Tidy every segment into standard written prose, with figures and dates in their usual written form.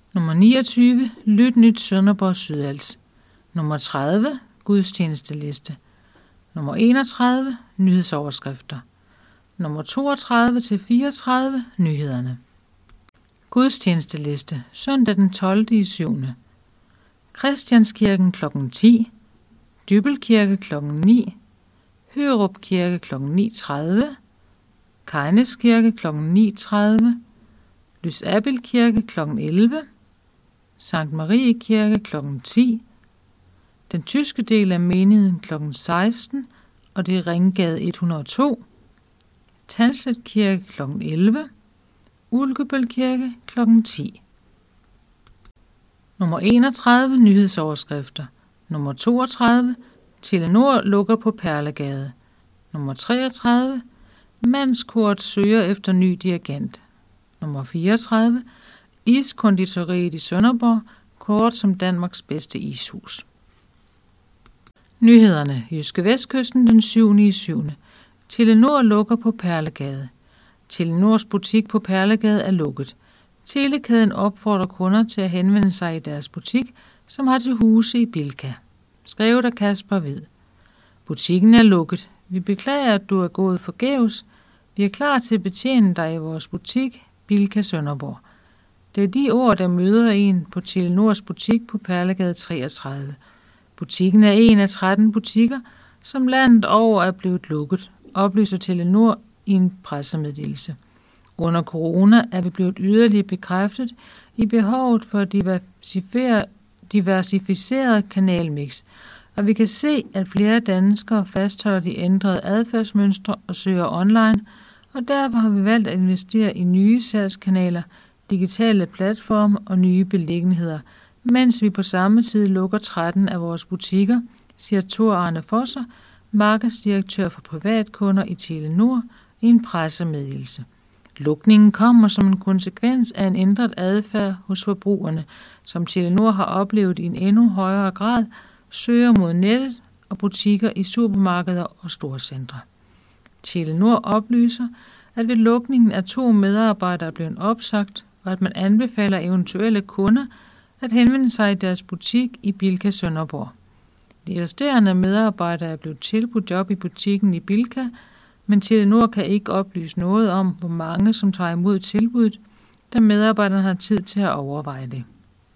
Nummer 29. Lyt nyt Sønderborg Sydals. Nummer 30. Gudstjenesteliste. Nummer 31. Nyhedsoverskrifter. Nummer 32-34. Nyhederne. Gudstjenesteliste. Søndag den 12.7. Christianskirken kl. 10. Dybelkirke kl. 9. Hørup Kirke kl. 9.30. Kejnes Kirke kl. 9.30. Lysabild Kirke kl. 11. Sankt Marie Kirke kl. 10. Den tyske del af menigheden kl. 16, og det er Ringgade 102. Tandslet Kirke kl. 11. Ulkebøl Kirke kl. 10. Nummer 31. Nyhedsoverskrifter. Nummer 32. Telenor lukker på Perlegade. Nummer 33. Mandskort søger efter ny dirigent. Nummer 34. Iskonditoriet i Sønderborg kåret som Danmarks bedste ishus. Nyhederne. Jyske Vestkysten den 7.7. Telenor lukker på Perlegade. Telenors butik på Perlegade er lukket. Telekæden opfordrer kunder til at henvende sig i deres butik, som har til huse i Bilka. Skrevet af Kasper Hvid. Butikken er lukket. Vi beklager, at du er gået forgæves. Vi er klar til at betjene dig i vores butik, Bilka Sønderborg. Det er de ord, der møder en på Telenors butik på Perlegade 33. Butikken er en af 13 butikker, som landet over er blevet lukket, oplyser Telenor i en pressemeddelelse. Under corona er vi blevet yderligere bekræftet i behovet for diversificeret kanalmix, og vi kan se, at flere danskere fastholder de ændrede adfærdsmønstre og søger online, og derfor har vi valgt at investere i nye salgskanaler, digitale platforme og nye beliggenheder, mens vi på samme tid lukker 13 af vores butikker, siger Thor Arne Fosser, markedsdirektør for privatkunder i Telenor, i en pressemeddelelse. Lukningen kommer som en konsekvens af en ændret adfærd hos forbrugerne, som Telenor har oplevet i en endnu højere grad, søger mod nettet og butikker i supermarkeder og storcentre. Telenor oplyser, at ved lukningen er 2 medarbejdere blevet opsagt, og at man anbefaler eventuelle kunder at henvende sig i deres butik i Bilka Sønderborg. De resterende medarbejdere er blevet tilbudt job i butikken i Bilka, men Telenor kan ikke oplyse noget om, hvor mange som tager imod tilbuddet, da medarbejderne har tid til at overveje det.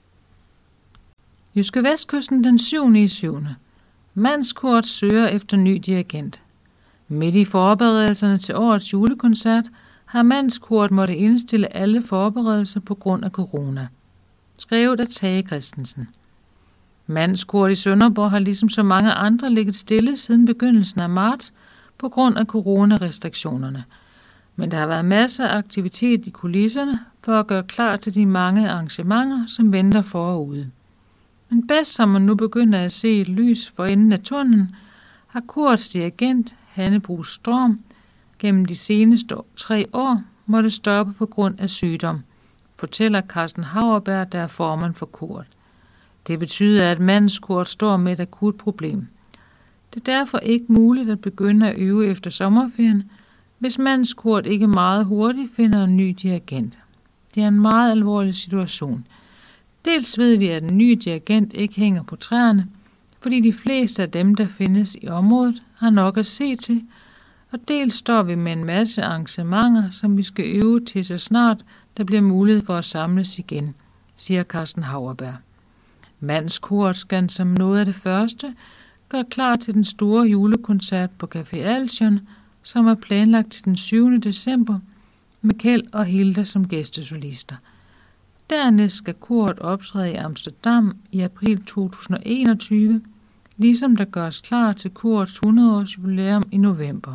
Jyske Vestkysten den 7.7. Mandskort søger efter ny dirigent. Midt i forberedelserne til årets julekoncert har Mandskort måtte indstille alle forberedelser på grund af corona. Skrevet af Tage Christensen. Mandskort i Sønderborg har ligesom så mange andre ligget stille siden begyndelsen af marts på grund af coronarestriktionerne. Men der har været masser af aktivitet i kulisserne for at gøre klar til de mange arrangementer, som venter forude. Men bedst som man nu begynder at se et lys for enden af tunnelen, har korets dirigent Hanne Bruus Storm gennem de seneste 3 år måtte stoppe på grund af sygdom, fortæller Carsten Hauerberg, der er formand for koret. Det betyder, at mandskort står med et akut problem. Det er derfor ikke muligt at begynde at øve efter sommerferien, hvis mandskort ikke meget hurtigt finder en ny dirigent. Det er en meget alvorlig situation. Dels ved vi, at en ny dirigent ikke hænger på træerne, fordi de fleste af dem, der findes i området, har nok at se til, og dels står vi med en masse arrangementer, som vi skal øve til så snart der bliver mulighed for at samles igen, siger Carsten Hauerberg. Mandskoret skal som noget af det første gøre klar til den store julekoncert på Café Alsion, som er planlagt til den 7. december med Kjeld og Hilda som gæstesolister. Dernæst skal koret optræde i Amsterdam i april 2021, ligesom der gøres klar til korets 100-års jubilæum i november.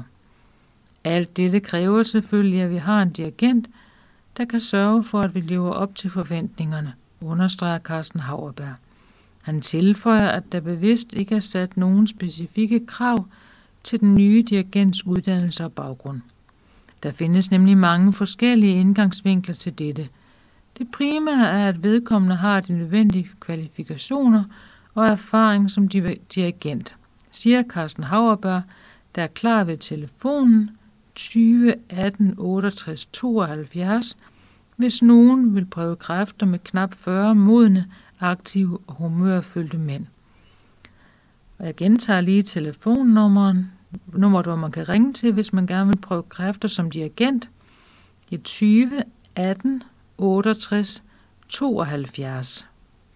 Alt dette kræver selvfølgelig, at vi har en dirigent, der kan sørge for, at vi lever op til forventningerne, understreger Carsten Hauerberg. Han tilføjer, at der bevidst ikke er sat nogen specifikke krav til den nye dirigents uddannelse og baggrund. Der findes nemlig mange forskellige indgangsvinkler til dette. Det primære er, at vedkommende har de nødvendige kvalifikationer og erfaring som dirigent, siger Carsten Hauerberg, der er klar ved telefonen 20 18 68 72 hvis nogen vil prøve kræfter med knap 40 modne, aktive og humørfyldte mænd. Og jeg gentager lige telefonnummeret, hvor man kan ringe til, hvis man gerne vil prøve kræfter som dirigent. Det er 20 18 68 72.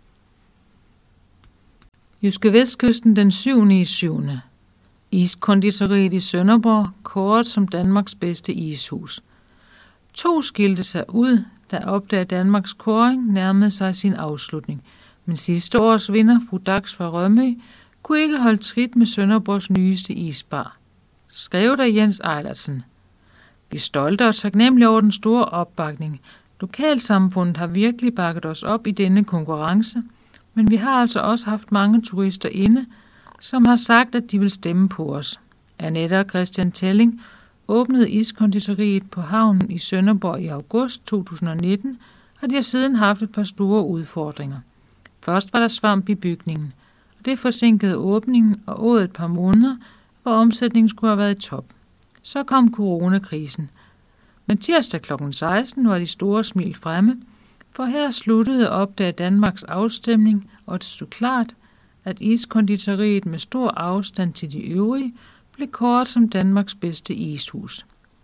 Jyske Vestkysten den 7.7. Iskonditoriet i Sønderborg kåret som Danmarks bedste ishus. 2 skilte sig ud, da opdager Danmarks kåring nærmede sig sin afslutning. Men sidste års vinder, fru Dax fra Rømø, kunne ikke holde trit med Sønderborgs nyeste isbar. Skrev der Jens Eilertsen. Vi er stolte og taknemmelige over den store opbakning. Lokalsamfundet har virkelig bakket os op i denne konkurrence, men vi har altså også haft mange turister inde, som har sagt, at de vil stemme på os. Annette og Christian Telling åbnede iskonditoriet på havnen i Sønderborg i august 2019, og de har siden haft et par store udfordringer. Først var der svamp i bygningen, og det forsinkede åbningen og åd et par måneder, hvor omsætningen skulle have været i top. Så kom coronakrisen. Men tirsdag kl. 16 var de store smil fremme, for her sluttede opdage Danmarks afstemning, og det stod klart, at iskonditoriet med stor afstand til de øvrige blev kåret som Danmarks bedste ishus.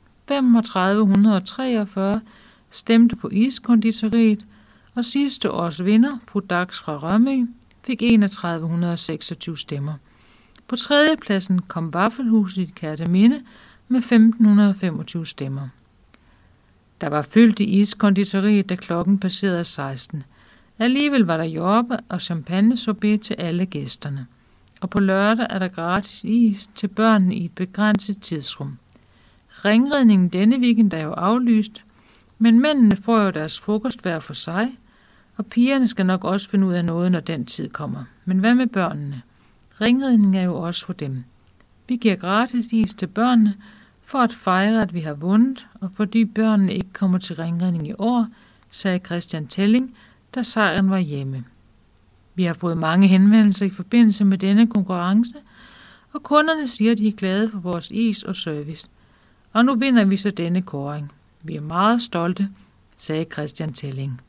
3543 stemte på iskonditoriet, og sidste års vinder, fru Dax fra Rømø, fik 3126 stemmer. På 3. pladsen kom Vaffelhuset i Kerteminde med 1525 stemmer. Der var fyldt i iskonditoriet, da klokken passerede 16. Alligevel var der jordbær og champagnesorbet til alle gæsterne. Og på lørdag er der gratis is til børnene i et begrænset tidsrum. Ringridningen denne weekend er jo aflyst, men mændene får jo deres frokost hver for sig, og pigerne skal nok også finde ud af noget, når den tid kommer. Men hvad med børnene? Ringridning er jo også for dem. Vi giver gratis is til børnene, for at fejre, at vi har vundet, og fordi børnene ikke kommer til ringridning i år, sagde Christian Telling, da sejren var hjemme. Vi har fået mange henvendelser i forbindelse med denne konkurrence, og kunderne siger, at de er glade for vores is og service. Og nu vinder vi så denne kåring. Vi er meget stolte, sagde Christian Telling.